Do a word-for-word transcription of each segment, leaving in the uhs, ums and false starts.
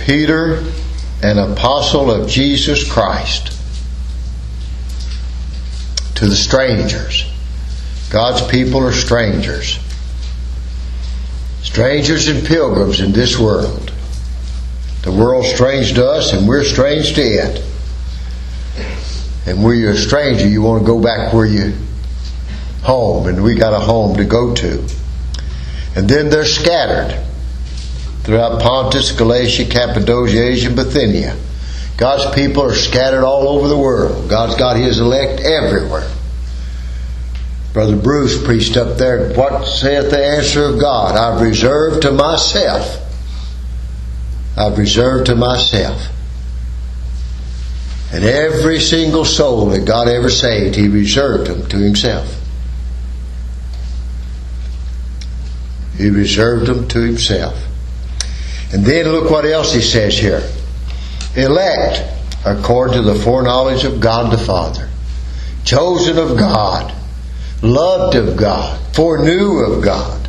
Peter, an apostle of Jesus Christ, to the strangers. God's people are strangers. Strangers and pilgrims in this world. The world's strange to us and we're strange to it. And when you're a stranger, you want to go back where you home, and we got a home to go to. And then they're scattered throughout Pontus, Galatia, Cappadocia, Asia, and Bithynia. God's people are scattered all over the world. God's got His elect everywhere. Brother Bruce preached up there, what saith the answer of God? I've reserved to myself. I've reserved to myself. And every single soul that God ever saved, He reserved them to Himself. He reserved them to Himself. And then look what else He says here. Elect according to the foreknowledge of God the Father. Chosen of God. Loved of God. Foreknew of God.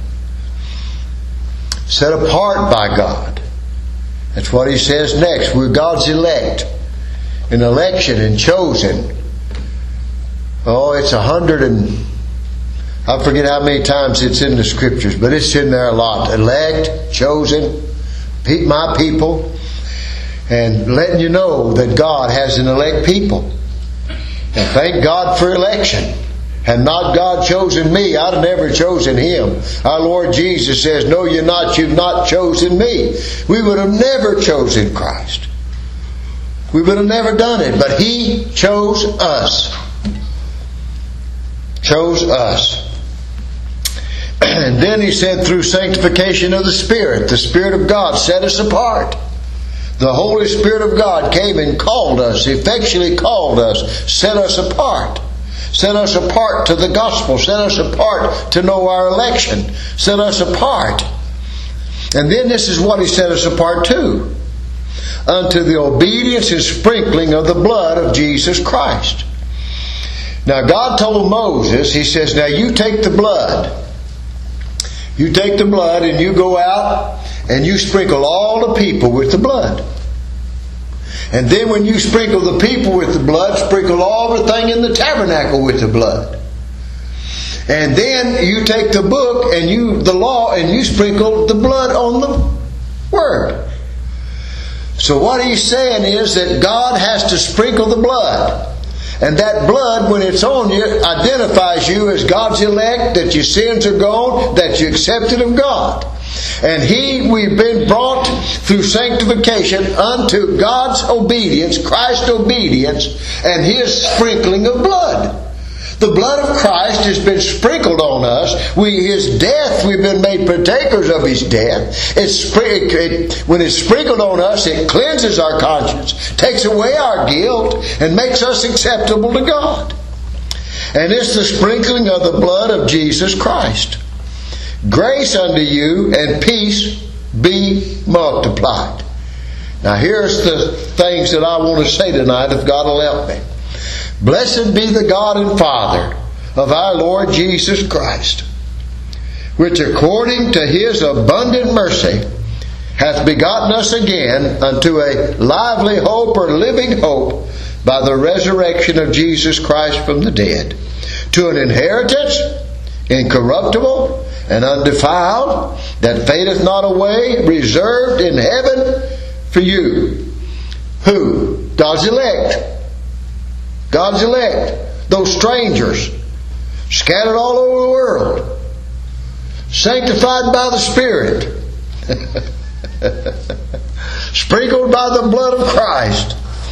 Set apart by God. That's what He says next. We're God's elect. An election and chosen. Oh, it's a hundred and I forget how many times it's in the Scriptures, but it's in there a lot. Elect, chosen, my people, and letting you know that God has an elect people. And thank God for election. Had not God chosen me, I'd have never chosen Him. Our Lord Jesus says, no, you're not, you've not chosen me. We would have never chosen Christ. We would have never done it, but He chose us. Chose us. And then He said, through sanctification of the Spirit, the Spirit of God set us apart. The Holy Spirit of God came and called us, effectually called us, set us apart. Set us apart to the gospel. Set us apart to know our election. Set us apart. And then this is what He set us apart to. Unto the obedience and sprinkling of the blood of Jesus Christ. Now God told Moses, He says, now you take the blood. You take the blood and you go out and you sprinkle all the people with the blood. And then when you sprinkle the people with the blood, sprinkle all the thing in the tabernacle with the blood. And then you take the book and you, the law, and you sprinkle the blood on the Word. So what He's saying is that God has to sprinkle the blood. And that blood, when it's on you, identifies you as God's elect, that your sins are gone, that you're accepted of God. And He, we've been brought through sanctification unto God's obedience, Christ's obedience, and His sprinkling of blood. The blood of Christ has been sprinkled on us. We, His death, we've been made partakers of His death. It's, it, when it's sprinkled on us, it cleanses our conscience, takes away our guilt, and makes us acceptable to God. And it's the sprinkling of the blood of Jesus Christ. Grace unto you and peace be multiplied. Now here's the things that I want to say tonight, if God will help me. Blessed be the God and Father of our Lord Jesus Christ, which according to His abundant mercy hath begotten us again unto a lively hope or living hope by the resurrection of Jesus Christ from the dead, to an inheritance incorruptible and undefiled, that fadeth not away, reserved in heaven for you. Who? God's elect. God's elect. Those strangers scattered all over the world, sanctified by the Spirit, sprinkled by the blood of Christ,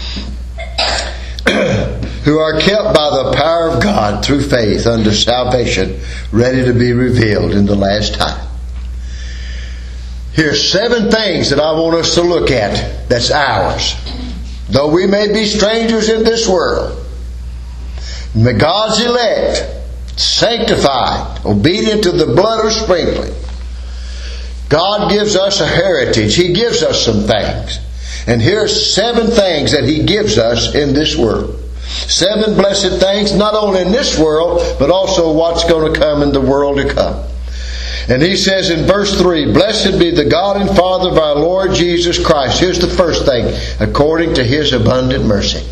who are kept by the power of God through faith unto salvation, ready to be revealed in the last time. Here's seven things that I want us to look at that's ours. Though we may be strangers in this world, God's elect, sanctified, obedient to the blood of sprinkling. God gives us a heritage. He gives us some things. And here's seven things that He gives us in this world. Seven blessed things, not only in this world, but also what's going to come in the world to come. And he says in verse three, blessed be the God and Father of our Lord Jesus Christ. Here's the first thing, according to His abundant mercy.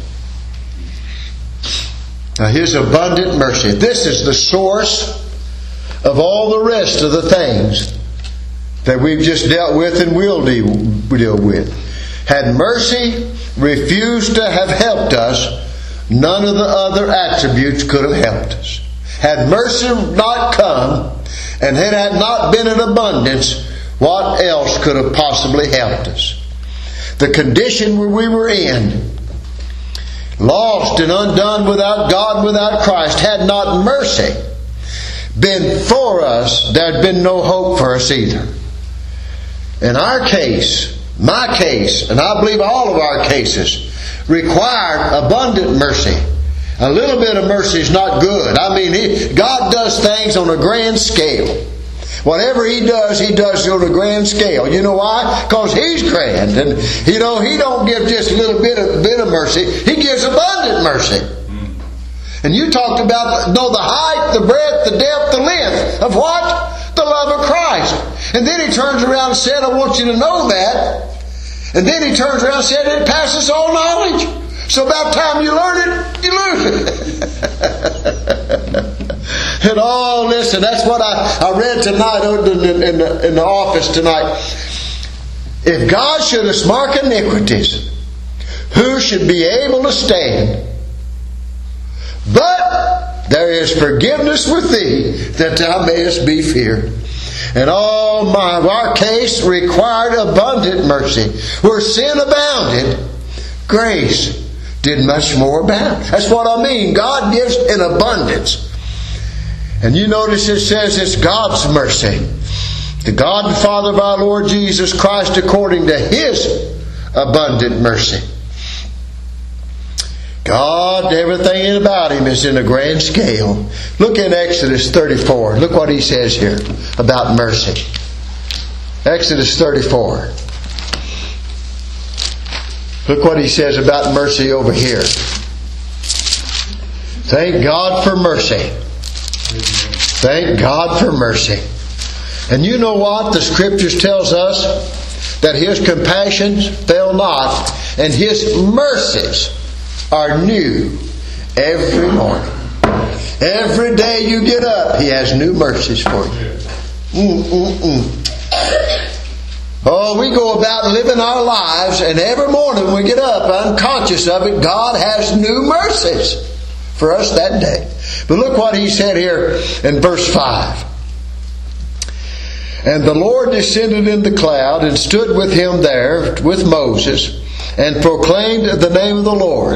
Now, His abundant mercy. This is the source of all the rest of the things that we've just dealt with and will deal with. Had mercy refused to have helped us, none of the other attributes could have helped us. Had mercy not come, and it had not been in abundance, what else could have possibly helped us? The condition where we were in, lost and undone without God, without Christ, had not mercy been for us, there had been no hope for us either. In our case, my case, and I believe all of our cases, required abundant mercy. A little bit of mercy is not good. I mean, he, God does things on a grand scale. Whatever He does, He does on a grand scale. You know why? Because He's grand. And, you know, He don't give just a little bit of, bit of mercy. He gives abundant mercy. And you talked about know the height, the breadth, the depth, the length of what? The love of Christ. And then He turns around and said, I want you to know that. And then He turns around and said, it passes all knowledge. So about time you learn it, you lose it. And all this, and that's what I, I read tonight in the, in, the, in the office tonight. If God should us mark iniquities, who should be able to stand? But there is forgiveness with thee, that thou mayest be feared. And all my our case required abundant mercy. Where sin abounded, grace did much more abound. That's what I mean. God gives in abundance. And you notice it says it's God's mercy. The God and Father of our Lord Jesus Christ, according to His abundant mercy. God, everything about Him is in a grand scale. Look in Exodus thirty-four. Look what He says here about mercy. Exodus thirty-four. Look what He says about mercy over here. Thank God for mercy. Thank God for mercy. And you know what? The Scriptures tells us that His compassions fail not, and His mercies are new every morning. Every day you get up, He has new mercies for you. Mm-mm-mm. Oh, we go about living our lives, and every morning we get up, unconscious of it, God has new mercies for us that day. But look what He said here in verse five. And the Lord descended in the cloud and stood with him there, with Moses, and proclaimed the name of the Lord.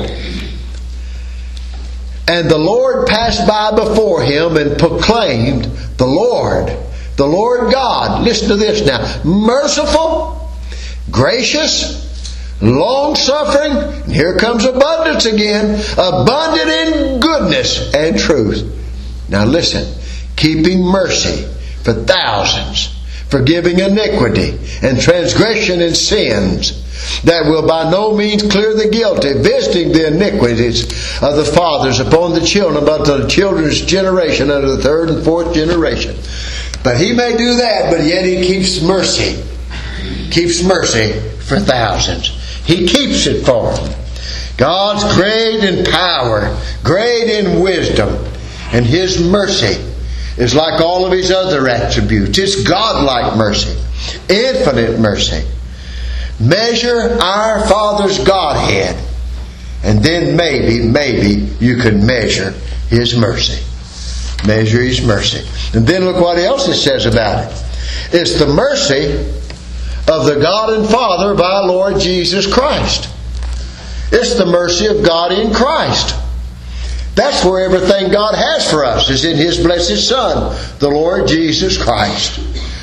And the Lord passed by before him and proclaimed, the Lord, the Lord God, listen to this now, merciful, gracious, long-suffering, and here comes abundance again, abundant in goodness and truth. Now listen, keeping mercy for thousands, forgiving iniquity and transgression and sins, that will by no means clear the guilty, visiting the iniquities of the fathers upon the children, but to the children's generation, unto the third and fourth generation. But He may do that, but yet He keeps mercy. Keeps mercy for thousands. He keeps it for them. God's great in power, great in wisdom, and His mercy is like all of His other attributes. It's God-like mercy, infinite mercy. Measure our Father's Godhead, and then maybe, maybe you can measure His mercy. Measure His mercy. And then look what else it says about it. It's the mercy of the God and Father of our Lord Jesus Christ. It's the mercy of God in Christ. That's where everything God has for us is in His blessed Son, the Lord Jesus Christ.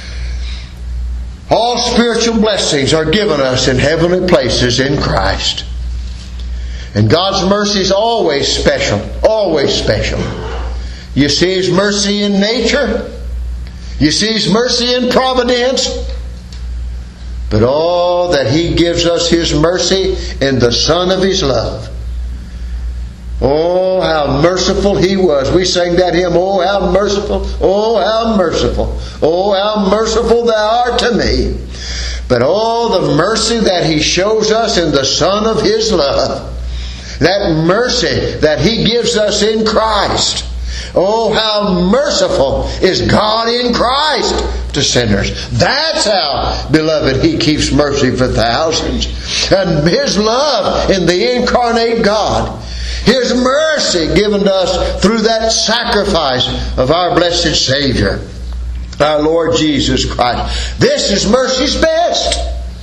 All spiritual blessings are given us in heavenly places in Christ. And God's mercy is always special. Always special. You see His mercy in nature. You see His mercy in providence. But all that He gives us His mercy in the Son of His love. Oh, how merciful He was. We sang that hymn, oh, how merciful, oh, how merciful, oh, how merciful Thou art to me. But oh, the mercy that He shows us in the Son of His love. That mercy that He gives us in Christ. Oh, how merciful is God in Christ to sinners. That's how, beloved, He keeps mercy for thousands. And His love in the incarnate God. His mercy given to us through that sacrifice of our blessed Savior, our Lord Jesus Christ. This is mercy's best.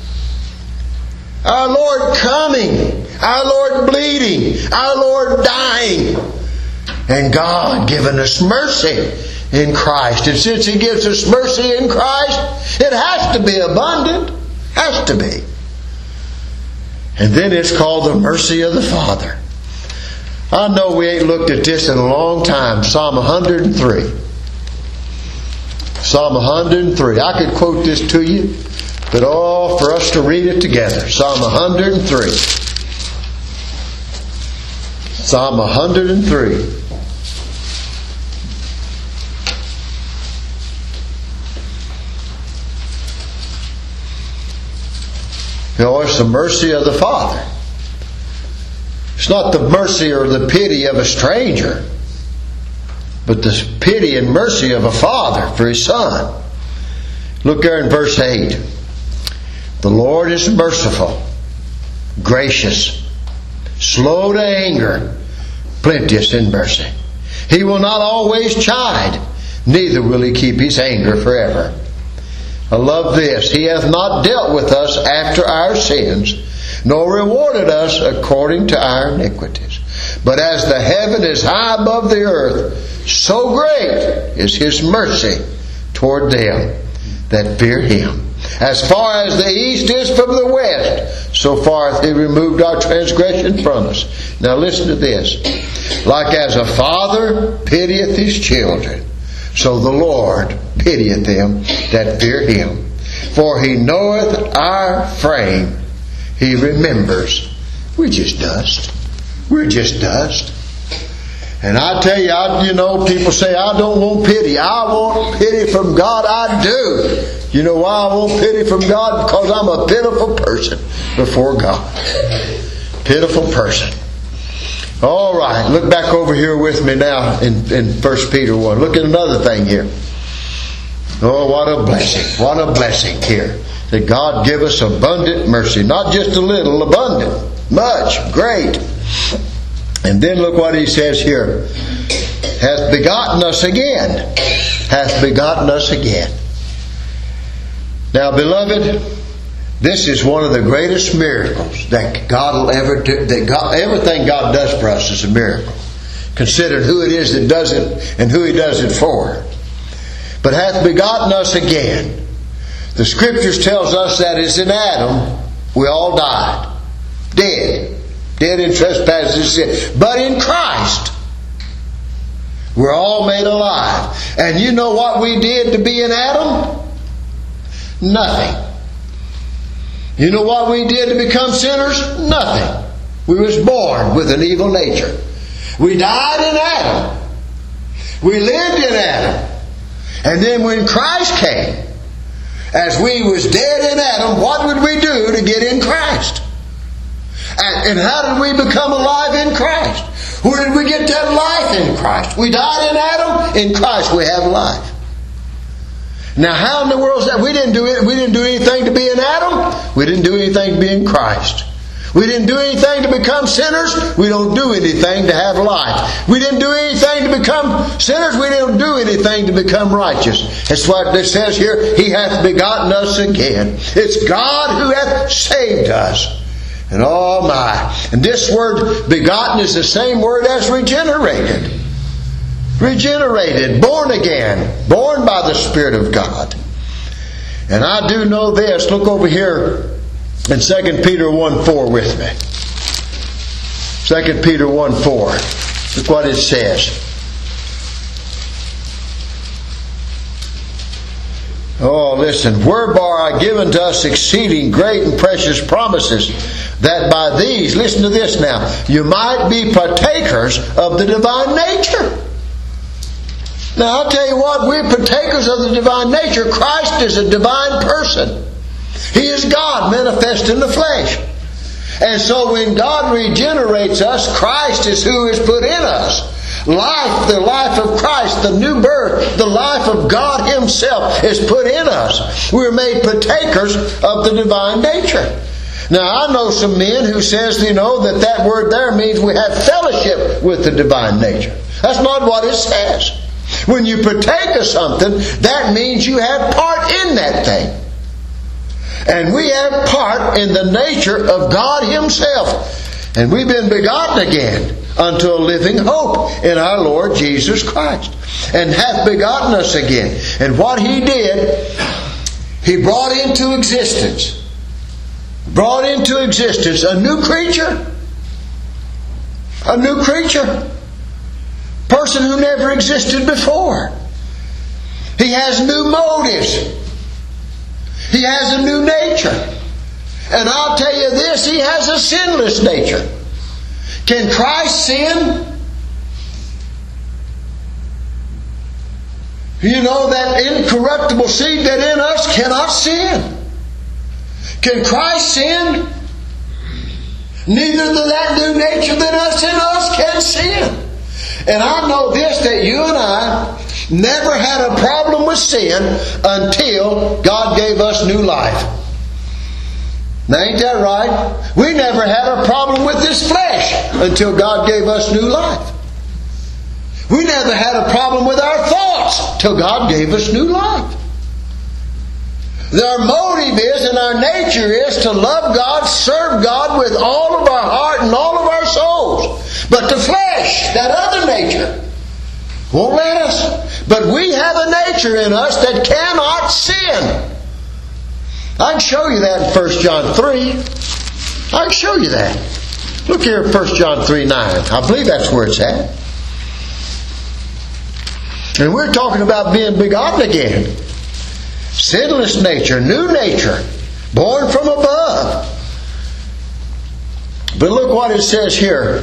Our Lord coming, our Lord bleeding, our Lord dying, and God giving us mercy in Christ. And since He gives us mercy in Christ, it has to be abundant. Has to be. And then it's called the mercy of the Father. I know we ain't looked at this in a long time. Psalm one hundred three. Psalm one hundred three. I could quote this to you, but all for us to read it together. Psalm one hundred three. Psalm one hundred three. You know, it's the mercy of the Father. It's not the mercy or the pity of a stranger, but the pity and mercy of a father for his son. Look there in verse eight. The Lord is merciful, gracious, slow to anger, plenteous in mercy. He will not always chide, neither will He keep His anger forever. I love this. He hath not dealt with us after our sins, nor rewarded us according to our iniquities. But as the heaven is high above the earth, so great is His mercy toward them that fear Him. As far as the east is from the west, so far hath He removed our transgression from us. Now listen to this. Like as a father pitieth his children, so the Lord pitieth them that fear Him. For He knoweth our frame. He remembers. We're just dust. We're just dust. And I tell you, I, you know, people say, I don't want pity. I want pity from God. I do. You know why I want pity from God? Because I'm a pitiful person before God. Pitiful person. All right. Look back over here with me now in, in First Peter one. Look at another thing here. Oh, what a blessing. What a blessing here. That God give us abundant mercy. Not just a little, abundant. Much. Great. And then look what He says here. Hath begotten us again. Hath begotten us again. Now, beloved, this is one of the greatest miracles that God will ever do. That God, everything God does for us is a miracle. Consider who it is that does it and who He does it for. But hath begotten us again. The Scriptures tells us that as in Adam, we all died. Dead. Dead in trespasses and sin. But in Christ, we're all made alive. And you know what we did to be in Adam? Nothing. You know what we did to become sinners? Nothing. We was born with an evil nature. We died in Adam. We lived in Adam. And then when Christ came, as we was dead in Adam, what would we do to get in Christ? And, and how did we become alive in Christ? Where did we get that life in Christ? We died in Adam. In Christ we have life. Now, how in the world is that? We didn't do it. We didn't do anything to be in Adam. We didn't do anything to be in Christ. We didn't do anything to become sinners. We don't do anything to have life. We didn't do anything to become sinners. We didn't do anything to become righteous. That's what it says here. He hath begotten us again. It's God who hath saved us. And oh my. And this word begotten is the same word as regenerated. Regenerated. Born again. Born by the Spirit of God. And I do know this. Look over here in Second Peter one four with me. Second Peter one four. Look what it says. Oh, listen. Whereby are given to us exceeding great and precious promises, that by these, listen to this now, you might be partakers of the divine nature. Now I'll tell you what, we're partakers of the divine nature. Christ is a divine person. He is God manifest in the flesh. And so when God regenerates us, Christ is who is put in us. Life, the life of Christ, the new birth, the life of God Himself is put in us. We're made partakers of the divine nature. Now I know some men who says, you know, that that word there means we have fellowship with the divine nature. That's not what it says. When you partake of something, that means you have part in that thing. And we have part in the nature of God Himself. And we've been begotten again unto a living hope in our Lord Jesus Christ. And hath begotten us again. And what He did, He brought into existence. Brought into existence a new creature. A new creature. Person who never existed before. He has new motives. He has a new nature. And I'll tell you this, He has a sinless nature. Can Christ sin? You know, that incorruptible seed that in us cannot sin. Can Christ sin? Neither does that new nature that us in us can sin. And I know this, that you and I never had a problem with sin until God gave us new life. Now ain't that right? We never had a problem with this flesh until God gave us new life. We never had a problem with our thoughts till God gave us new life. Our motive is and our nature is to love God, serve God with all of our heart and all of our souls. But the flesh, that other nature, won't let us. But we have a nature in us that cannot sin. I can show you that in First John three. I can show you that. Look here at First John three nine. I believe that's where it's at. And we're talking about being begotten again. Sinless nature, new nature, born from above. But look what it says here.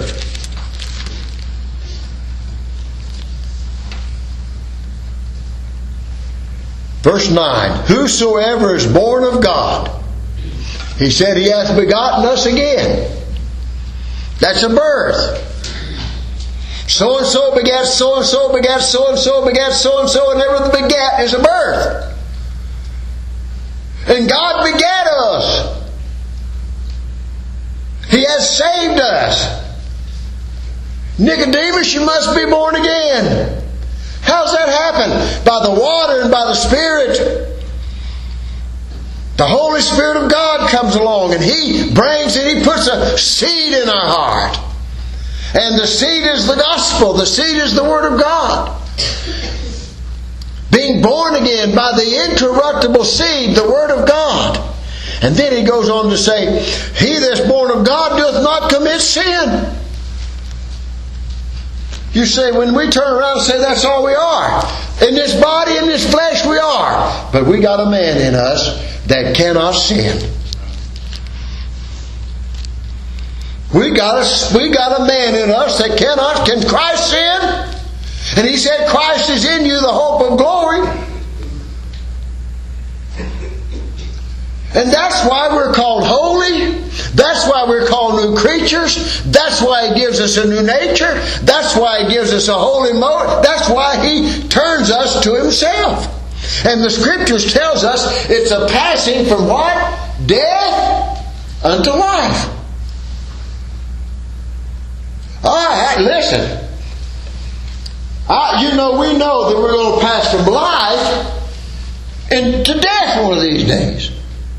Verse nine. Whosoever is born of God, He said He hath begotten us again. That's a birth. So-and-so begat so-and-so begat so-and-so begat so-and-so, and every begat is a birth. And God begat us. He has saved us. Nicodemus, you must be born again. How's that happen? By the water and by the Spirit. The Holy Spirit of God comes along and He brings and He puts a seed in our heart. And the seed is the gospel. The seed is the Word of God. Being born again by the incorruptible seed, the Word of God. And then he goes on to say, He that's born of God doth not commit sin. You say, when we turn around and say that's all we are. In this body, in this flesh, we are. But we got a man in us that cannot sin. We got a, we got a man in us that cannot. Can Christ sin? And He said, Christ is in you, the hope of glory. And that's why we're called holy. That's why we're called new creatures. That's why He gives us a new nature. That's why He gives us a holy motive. That's why He turns us to Himself. And the Scriptures tells us it's a passing from what? Death unto life. Alright, listen. I, you know, we know that we're going to pass from life into death one of these days.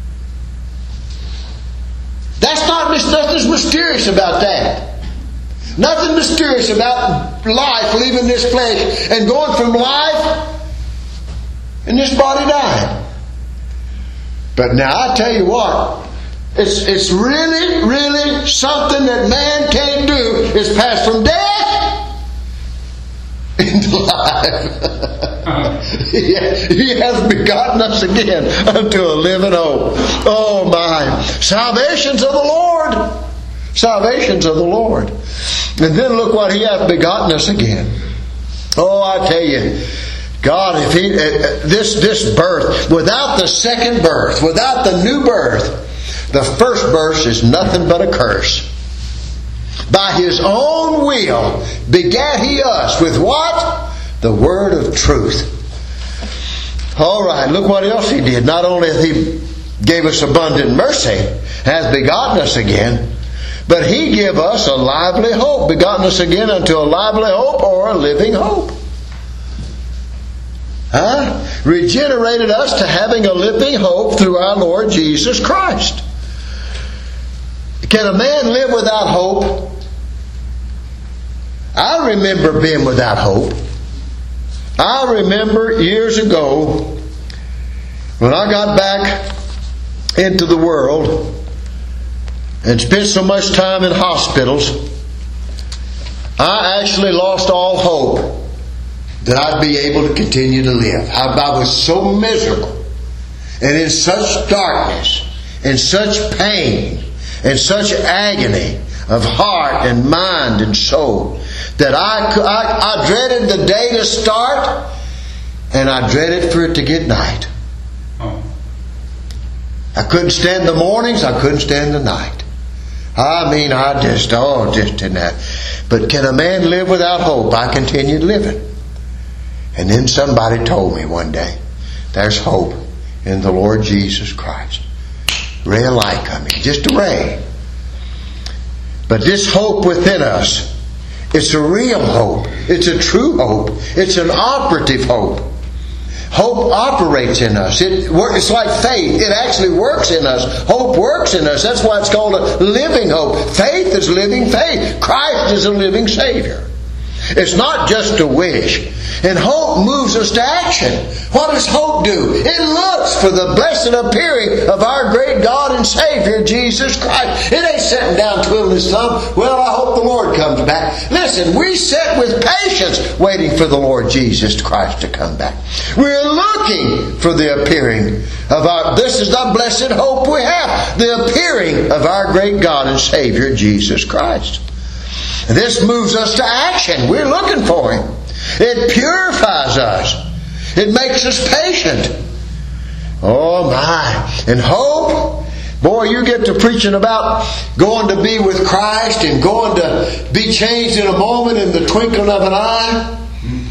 That's not, nothing's mysterious about that. Nothing mysterious about life, leaving this flesh and going from life and this body dying. But now I tell you what, it's it's really, really something that man can't do, is pass from death into life. he, he has begotten us again unto a living hope. Oh my. my. Salvation's of the Lord. Salvation's of the Lord. And then look what He hath begotten us again. Oh, I tell you, God, if He, uh, this, this birth, without the second birth, without the new birth, the first birth is nothing but a curse. By His own will begat He us with what? The word of truth. All right, look what else He did. Not only hath He gave us abundant mercy, hath begotten us again, but He give us a lively hope, begotten us again unto a lively hope or a living hope. Huh? Regenerated us to having a living hope through our Lord Jesus Christ. Can a man live without hope? I remember being without hope. I remember years ago when I got back into the world and spent so much time in hospitals, I actually lost all hope that I'd be able to continue to live. I, I was so miserable and in such darkness and such pain and such agony of heart and mind and soul that I, I, I dreaded the day to start and I dreaded for it to get night. I couldn't stand the mornings, I couldn't stand the night. I mean, I just, oh, just didn't have. But can a man live without hope? I continued living. And then somebody told me one day, there's hope in the Lord Jesus Christ. Ray of light coming, just a ray. But this hope within us, it's a real hope. It's a true hope. It's an operative hope. Hope operates in us. It, it's like faith. It actually works in us. Hope works in us. That's why it's called a living hope. Faith is living faith. Christ is a living Savior. It's not just a wish. And hope moves us to action. What does hope do? It looks for the blessed appearing of our great God and Savior, Jesus Christ. It ain't sitting down twiddling His thumb. Well, I hope the Lord comes back. Listen, we sit with patience waiting for the Lord Jesus Christ to come back. We're looking for the appearing of our, this is the blessed hope we have, the appearing of our great God and Savior, Jesus Christ. This moves us to action. We're looking for Him. It purifies us. It makes us patient. Oh my. And hope. Boy, you get to preaching about going to be with Christ and going to be changed in a moment, in the twinkling of an eye.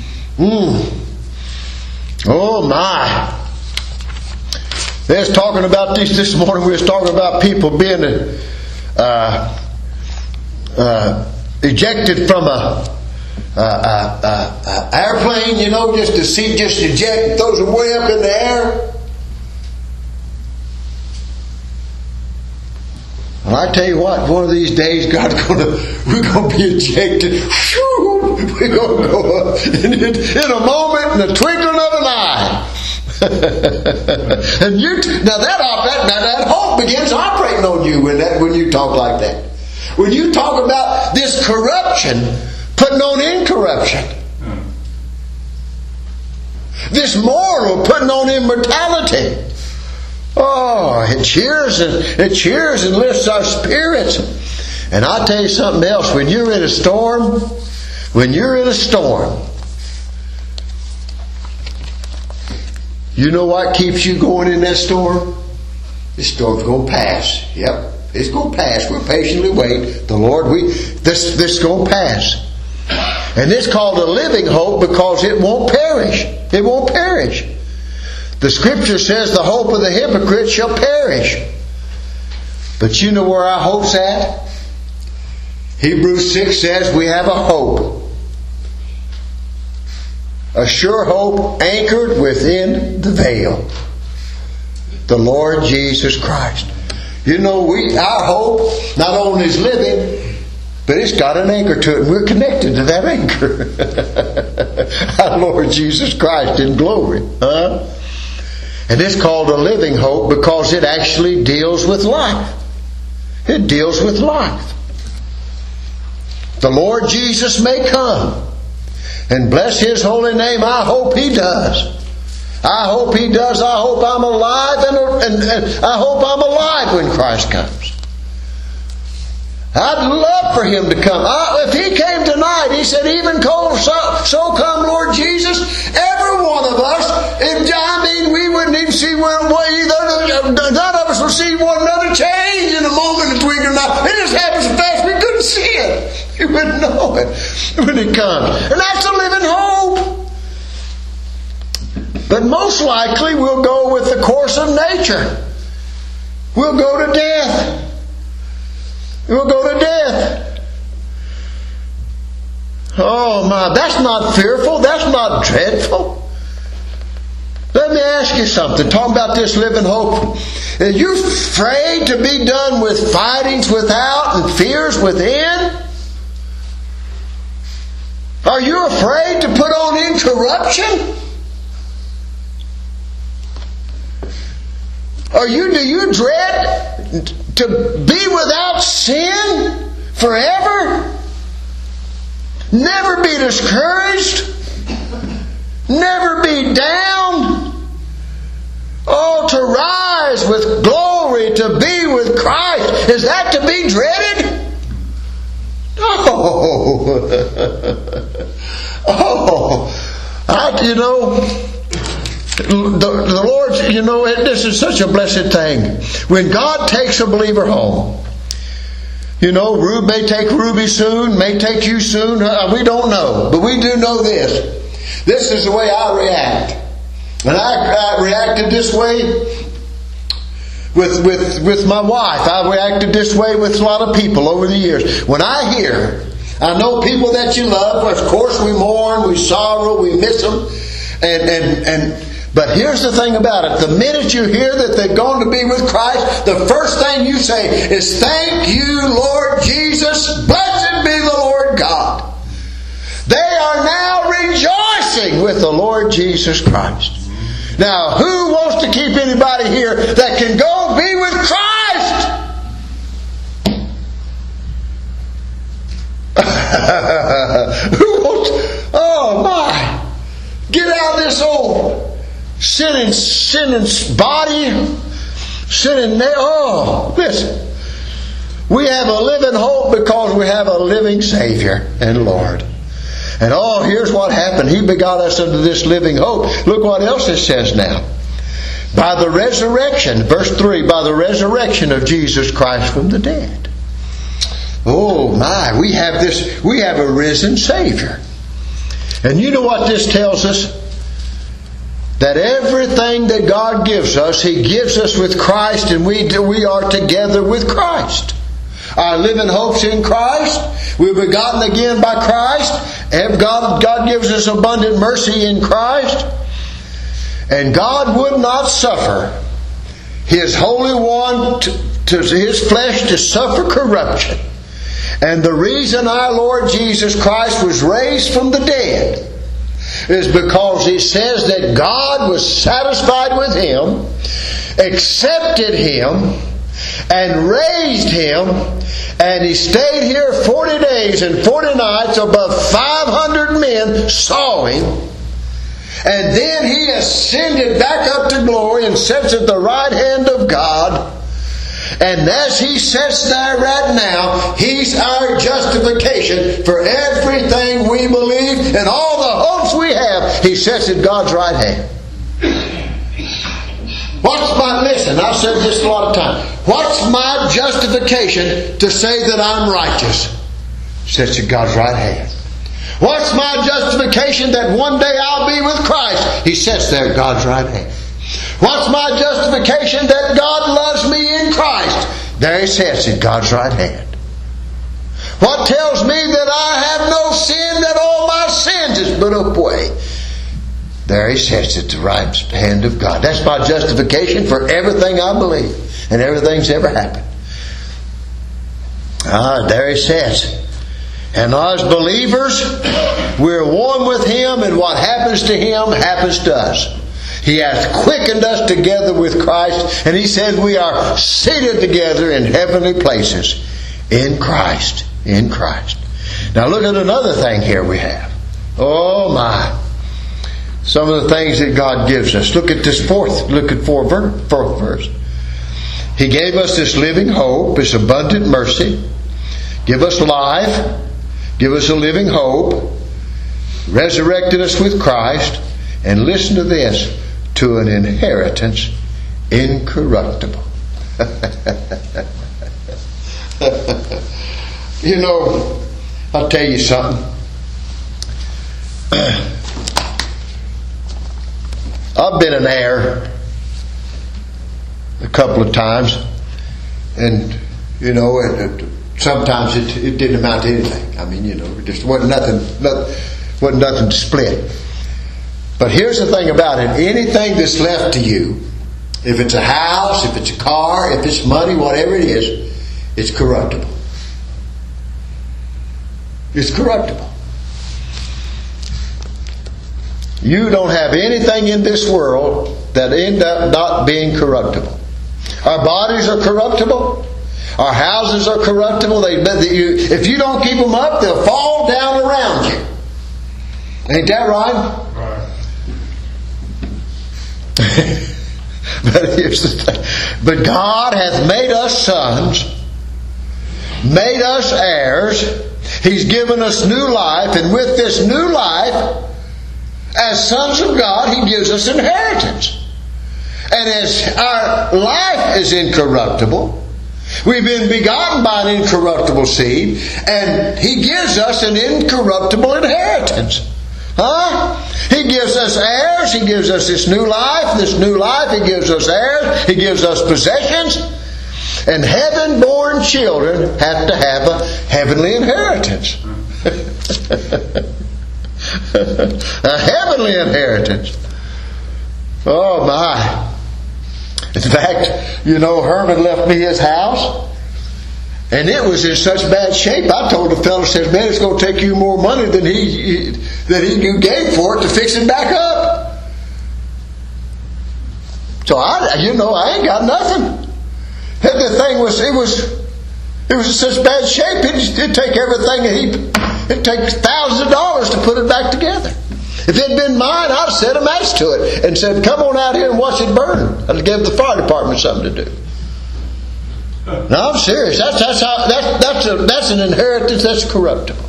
Mm. Oh my. They was talking about this this morning. We was talking about people being uh, uh, ejected from a Uh, uh, uh, uh, airplane, you know, just to see, just eject, throws them way up in the air. Well, I tell you what, one of these days, God's gonna, we're gonna be ejected. Whew, we're gonna go up in, in, in a moment, in the twinkling of an eye. And you, now that, that, now that hope begins operating on you when that, when you talk like that. When you talk about this corruption putting on incorruption. This moral putting on immortality. Oh, it cheers and it cheers and lifts our spirits. And I'll tell you something else. When you're in a storm, when you're in a storm, you know what keeps you going in that storm? This storm's going to pass. Yep, it's going to pass. We'll patiently wait. The Lord, we this this is going to pass. And it's called a living hope because it won't perish. It won't perish. The Scripture says the hope of the hypocrite shall perish. But you know where our hope's at? Hebrews six says we have a hope. A sure hope anchored within the veil. The Lord Jesus Christ. You know, we our hope not only is living, but it's got an anchor to it, and we're connected to that anchor. Our Lord Jesus Christ in glory. Huh? And it's called a living hope because it actually deals with life. It deals with life. The Lord Jesus may come and bless His holy name. I hope He does. I hope He does. I hope I'm alive, and, and, and I hope I'm alive when Christ comes. I'd love for Him to come. I, if He came tonight, He said, even cold, so, so come Lord Jesus. Every one of us, if, I mean, we wouldn't even see one way either. None of us will see one another change in a moment, a twinkling of an eye. It just happens so fast we couldn't see it. We wouldn't know it when it comes. And that's a living hope. But most likely we'll go with the course of nature. We'll go to death. We'll go to death. Oh my, that's not fearful. That's not dreadful. Let me ask you something. Talking about this living hope. Are you afraid to be done with fightings without and fears within? Are you afraid to put on incorruption? Are you, do you dread to be without sin forever? Never be discouraged? Never be down? Oh, to rise with glory, to be with Christ. Is that to be dreaded? Oh, oh, I, you know... The, the Lord, you know, this is such a blessed thing. When God takes a believer home, you know, Rube may take Ruby soon, may take you soon. Uh, we don't know. But we do know this. This is the way I react. And I, I reacted this way with, with, with my wife. I reacted this way with a lot of people over the years. When I hear, I know people that you love, of course we mourn, we sorrow, we miss them. And, and, and, But here's the thing about it. The minute you hear that they've gone to be with Christ, the first thing you say is, thank you, Lord Jesus. Blessed be the Lord God. They are now rejoicing with the Lord Jesus Christ. Now, who wants to keep anybody here that can go be with Christ? Who wants to? Oh, my. Get out of this old sinning, sinning body, sinning. Oh, listen. We have a living hope because we have a living Savior and Lord. And oh, here's what happened. He begot us unto this living hope. Look what else it says now. By the resurrection, verse three, by the resurrection of Jesus Christ from the dead. Oh my, we have this, we have a risen Savior. And you know what this tells us? That everything that God gives us, He gives us with Christ, and we do, we are together with Christ. Our living hope's in Christ. We're begotten again by Christ. God, God gives us abundant mercy in Christ. And God would not suffer His Holy One, to, to His flesh to suffer corruption. And the reason our Lord Jesus Christ was raised from the dead is because it says that God was satisfied with Him, accepted Him, and raised Him, and He stayed here forty days and forty nights. Above five hundred men saw Him. And then He ascended back up to glory and sits at the right hand of God. And as He sits there right now, He's our justification for everything we believe and all the hopes we have. He sits at God's right hand. What's my, listen, I've said this a lot of times. What's my justification to say that I'm righteous? Sits at God's right hand. What's my justification that one day I'll be with Christ? He sits there at God's right hand. What's my justification that God loves me in Christ? There He sits at God's right hand. What tells me that I have no sin, that all my sins is put away? There He sits at the right hand of God. That's my justification for everything I believe and everything's ever happened. Ah, there He sits. And as believers, we're one with Him, and what happens to Him happens to us. He has quickened us together with Christ, and He said we are seated together in heavenly places in Christ. In Christ. Now look at another thing here we have. Oh my. some of the things that God gives us. Look at this fourth, look at fourth verse. He gave us this living hope, this abundant mercy. Give us life. Give us a living hope. Resurrected us with Christ. And listen to this, to an inheritance incorruptible. You know, I'll tell you something. I've been an heir a couple of times, and you know, it, it, sometimes it, it didn't amount to anything. I mean, you know, it just wasn't nothing, nothing, wasn't nothing to split. But here's the thing about it: anything that's left to you, if it's a house, if it's a car, if it's money, whatever it is, it's corruptible. It's corruptible. You don't have anything in this world that end up not being corruptible. Our bodies are corruptible. Our houses are corruptible. They, you, if you don't keep them up, they'll fall down around you. Ain't that right? Right. But here's the thing. But God hath made us sons, made us heirs. He's given us new life, and with this new life, as sons of God, He gives us inheritance. And as our life is incorruptible, we've been begotten by an incorruptible seed, and He gives us an incorruptible inheritance. Huh? He gives us heirs. He gives us this new life. This new life, He gives us heirs. He gives us possessions. And heaven-born children have to have a heavenly inheritance. A heavenly inheritance. Oh my. In fact, you know, Herman left me his house, and it was in such bad shape. I told the fellow, says, man, it's going to take you more money than he than he you gave for it to fix it back up. So I, you know, I ain't got nothing. And the thing was, it was, it was in such bad shape. It, it'd take everything, and he, it'd take thousands of dollars to put it back together. If it had been mine, I'd have set a match to it and said, come on out here and watch it burn. I'd have given the fire department something to do. No, I'm serious. That's that's how that's that's a, that's an inheritance that's corruptible.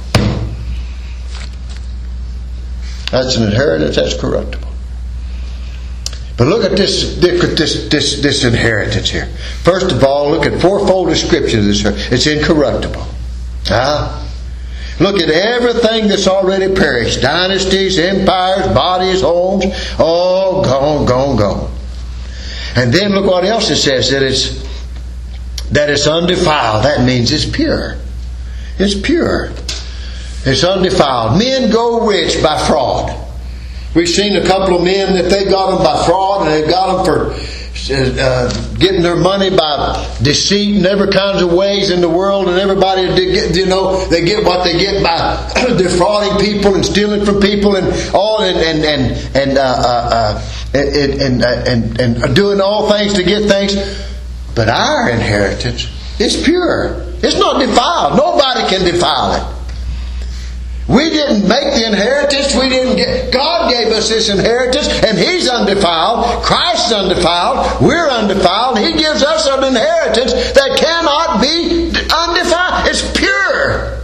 That's an inheritance that's corruptible. But look at this look at this this this inheritance here. First of all, look at fourfold description of this. It's incorruptible. Ah. Look at everything that's already perished. Dynasties, empires, bodies, homes, all gone, gone, gone. And then look what else it says, that it's that it's undefiled. That means it's pure. It's pure. It's undefiled. Men go rich by fraud. We've seen a couple of men that they got them by fraud, and they got them for Uh, getting their money by deceit and every kinds of ways in the world, and everybody get, you know, they get what they get by defrauding people and stealing from people and all and and and and uh, uh, uh, and, and, and, and and doing all things to get things. But our inheritance is pure. It's not defiled. Nobody can defile it. We didn't make the inheritance. We didn't get. God gave us this inheritance, and He's undefiled. Christ's undefiled. We're undefiled. He gives us an inheritance that cannot be undefiled. It's pure.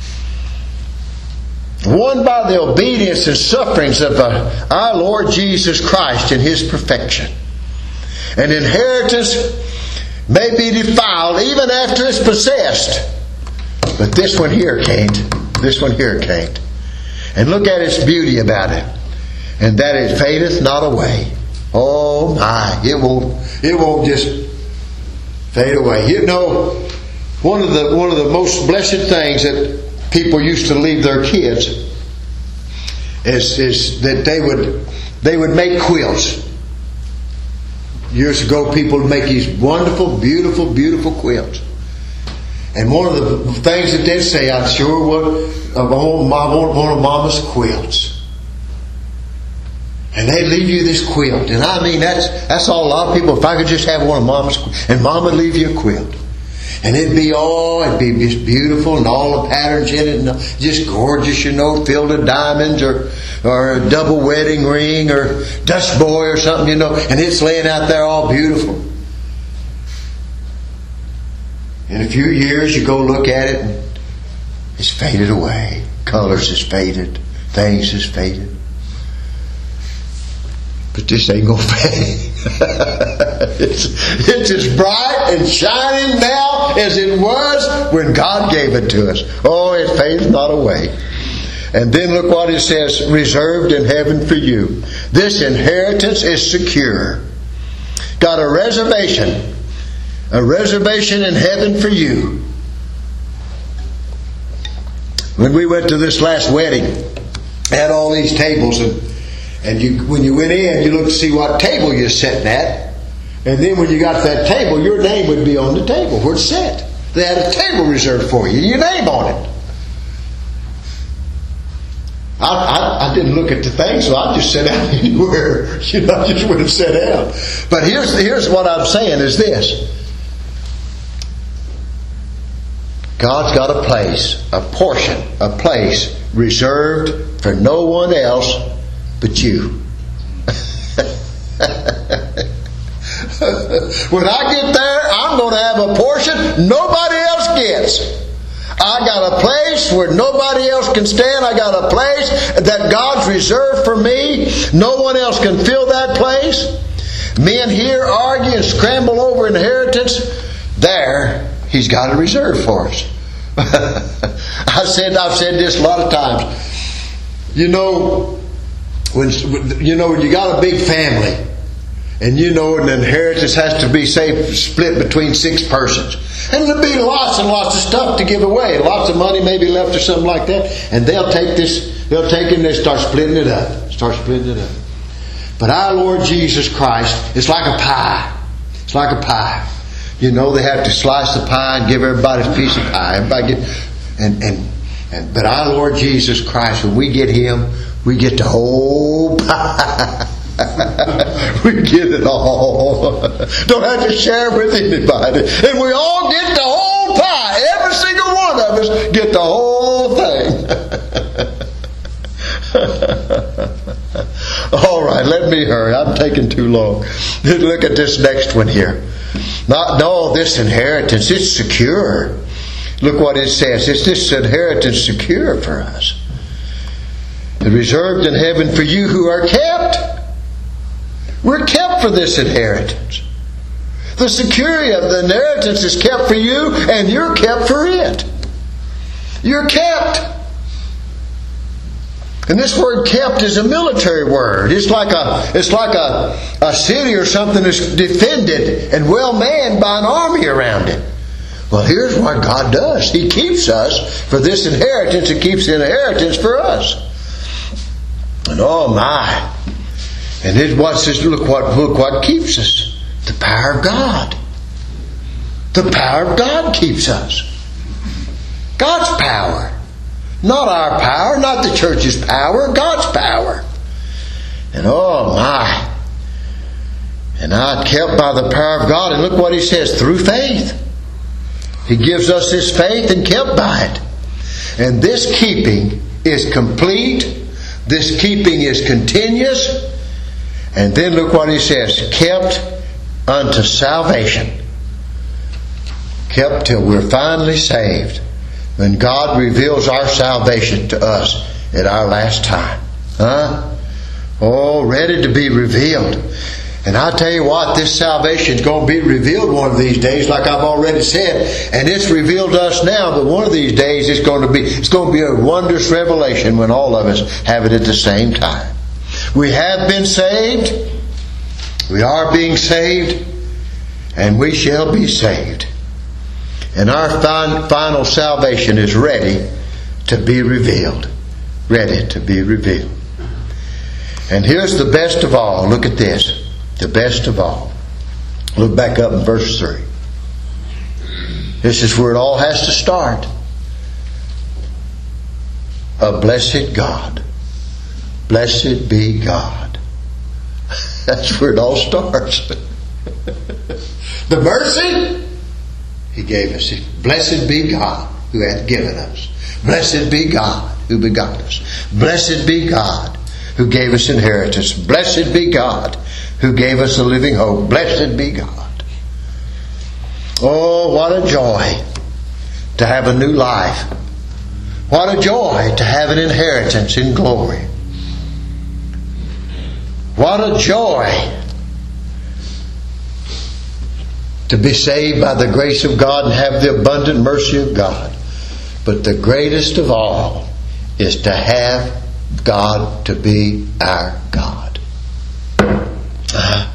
Won by the obedience and sufferings of uh, our Lord Jesus Christ in His perfection. An inheritance may be defiled even after it's possessed, but this one here can't. This one here can't. And look at its beauty about it. And that it fadeth not away. Oh my. It won't it won't just fade away. You know, one of the one of the most blessed things that people used to leave their kids is, is that they would they would make quilts. Years ago people would make these wonderful, beautiful, beautiful quilts. And one of the things that they'd say, I'm sure, was, I want one of Mama's quilts. And they'd leave you this quilt. And I mean, that's that's all a lot of people, if I could just have one of Mama's quilts. And Mama would leave you a quilt. And it'd be all, it'd be just beautiful and all the patterns in it, and just gorgeous, you know, filled with diamonds or or a double wedding ring or Dutch boy or something, you know, and it's laying out there all beautiful. In a few years you go look at it and it's faded away. Colors is faded. Things is faded. But this ain't gonna fade. it's, it's as bright and shining now as it was when God gave it to us. Oh, it fades not away. And then look what it says, reserved in heaven for you. This inheritance is secure. Got a reservation. A reservation in heaven for you. When we went to this last wedding, had all these tables, and and you when you went in, you looked to see what table you're sitting at, and then when you got to that table, your name would be on the table where it's set. They had a table reserved for you, your name on it. I, I, I didn't look at the thing, so I just sat down anywhere. You know, I just went and sat down. But here's here's what I'm saying is this. God's got a place, a portion, a place reserved for no one else but you. When I get there, I'm going to have a portion nobody else gets. I got a place where nobody else can stand. I got a place that God's reserved for me. No one else can fill that place. Men here argue and scramble over inheritance. There, He's got a reserve for us. I said, I've said this a lot of times. You know, when you know when you got a big family, and you know an inheritance has to be, say, split between six persons, and there'll be lots and lots of stuff to give away, lots of money maybe left or something like that, and they'll take this, they'll take it and they start splitting it up, start splitting it up. But our Lord Jesus Christ, it's like a pie. It's like a pie. You know, they have to slice the pie and give everybody a piece of pie. Everybody get, and, and, and, but our Lord Jesus Christ, when we get Him, we get the whole pie. We get it all. Don't have to share with anybody. And we all get the whole pie. Every single one of us get the whole thing. All right, let me hurry. I'm taking too long. Look at this next one here. Not no, this inheritance, it's secure. Look what it says. Is this inheritance secure for us? It's reserved in heaven for you who are kept. We're kept for this inheritance. The security of the inheritance is kept for you, and you're kept for it. You're kept. And this word kept is a military word. It's like a it's like a, a city or something that's defended and well manned by an army around it. Well, here's what God does. He keeps us for this inheritance. He keeps the inheritance for us. And oh my. And it what's this look what look what keeps us. The power of God. The power of God keeps us. God's power. Not our power, not the church's power, God's power. And oh my. And I'm kept by the power of God. And look what He says, through faith. He gives us His faith and kept by it. And this keeping is complete. This keeping is continuous. And then look what He says, kept unto salvation. Kept till we're finally saved. When God reveals our salvation to us at our last time. Huh? Oh, ready to be revealed. And I tell you what, this salvation is going to be revealed one of these days, like I've already said. And it's revealed to us now, but one of these days it's going to be it's going to be a wondrous revelation when all of us have it at the same time. We have been saved. We are being saved. And we shall be saved. And our fin- final salvation is ready to be revealed. Ready to be revealed. And here's the best of all. Look at this. The best of all. Look back up in verse three. This is where it all has to start. A blessed God. Blessed be God. That's where it all starts. The mercy He gave us. Blessed be God who hath given us. Blessed be God who begot us. Blessed be God who gave us inheritance. Blessed be God who gave us a living hope. Blessed be God. Oh, what a joy to have a new life. What a joy to have an inheritance in glory. What a joy to be saved by the grace of God and have the abundant mercy of God. But the greatest of all is to have God to be our God. Uh,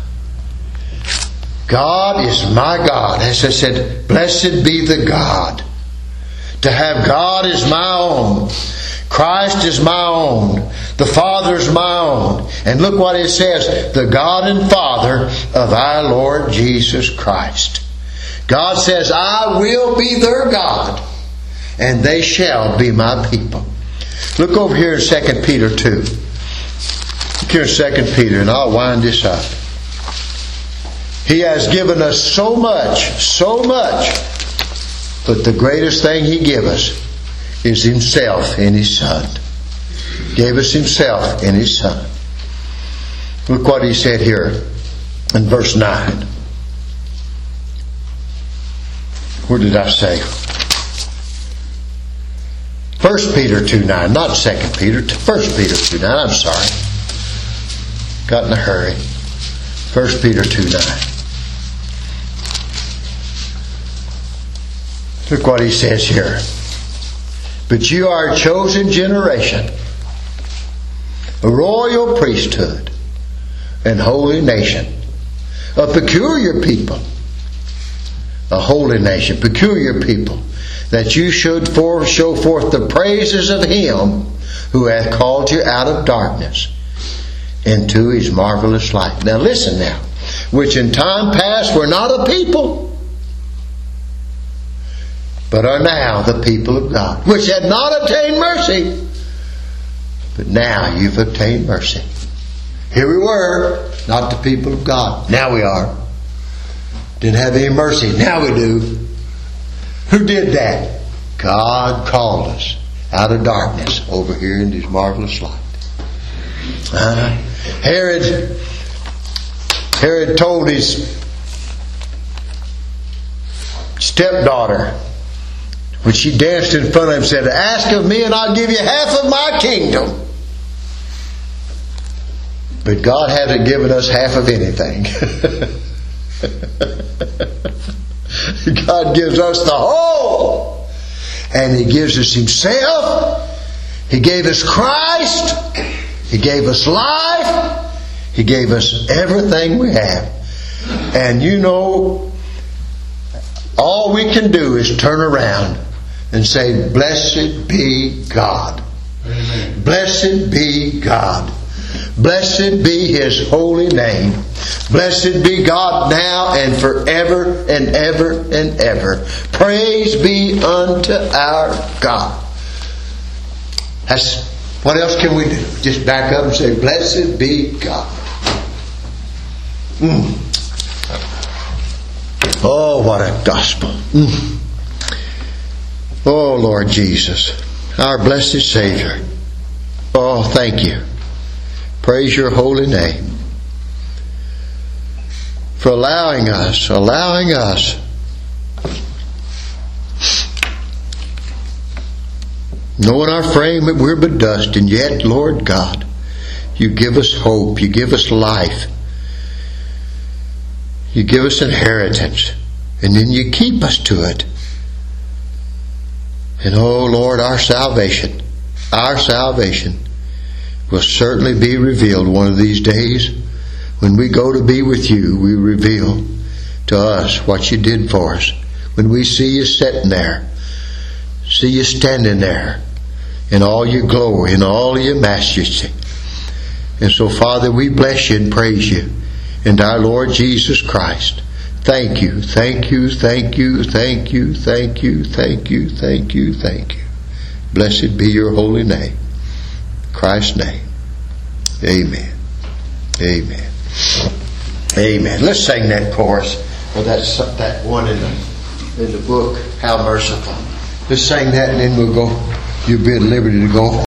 God is my God. As I said, blessed be the God. To have God as my own. Christ is my own. The Father is my own. And look what it says. The God and Father of our Lord Jesus Christ. God says, I will be their God, and they shall be my people. Look over here in Second Peter two. Look here in Second Peter, and I'll wind this up. He has given us so much, so much. But the greatest thing He gave us is Himself in His Son. Gave us Himself in His Son. Look what He said here in verse nine. Where did I say? First Peter two nine, not Second Peter. First Peter two nine. I'm sorry. Got in a hurry. First Peter two nine. Look what he says here. But you are a chosen generation, a royal priesthood, and holy nation, a peculiar people, a holy nation, peculiar people, that you should for, show forth the praises of Him who hath called you out of darkness into His marvelous light. Now listen now, which in time past were not a people, but are now the people of God, which had not obtained mercy, but now you've obtained mercy. Here we were, not the people of God. Now we are. Didn't have any mercy. Now we do. Who did that? God called us out of darkness over here in His marvelous light. Uh, Herod, Herod told his stepdaughter, when she danced in front of him, said, ask of me and I'll give you half of my kingdom. But God hasn't given us half of anything. God gives us the whole. And He gives us Himself. He gave us Christ. He gave us life. He gave us everything we have. And you know, all we can do is turn around and say, blessed be God. Amen. Blessed be God. Blessed be His holy name. Blessed be God now and forever and ever and ever. Praise be unto our God. That's, what else can we do? Just back up and say, blessed be God. Mm. Oh, what a gospel. Mm. Oh, Lord Jesus, our blessed Savior. Oh, thank you. Praise your holy name for allowing us, allowing us knowing our frame that we're but dust, and yet, Lord God, you give us hope, you give us life, you give us inheritance, and then you keep us to it. And oh Lord, our salvation, our salvation will certainly be revealed one of these days. When we go to be with you, we reveal to us what you did for us. When we see you sitting there, see you standing there in all your glory, in all your majesty. And so, Father, we bless you and praise you and our Lord Jesus Christ. Thank you, thank you, thank you, thank you, thank you, thank you, thank you, thank you. Blessed be your holy name. In Christ's name. Amen. Amen. Amen. Let's sing that chorus, or that that one in the in the book, How Merciful. Let's sing that, and then we'll go. You'll be at liberty to go home.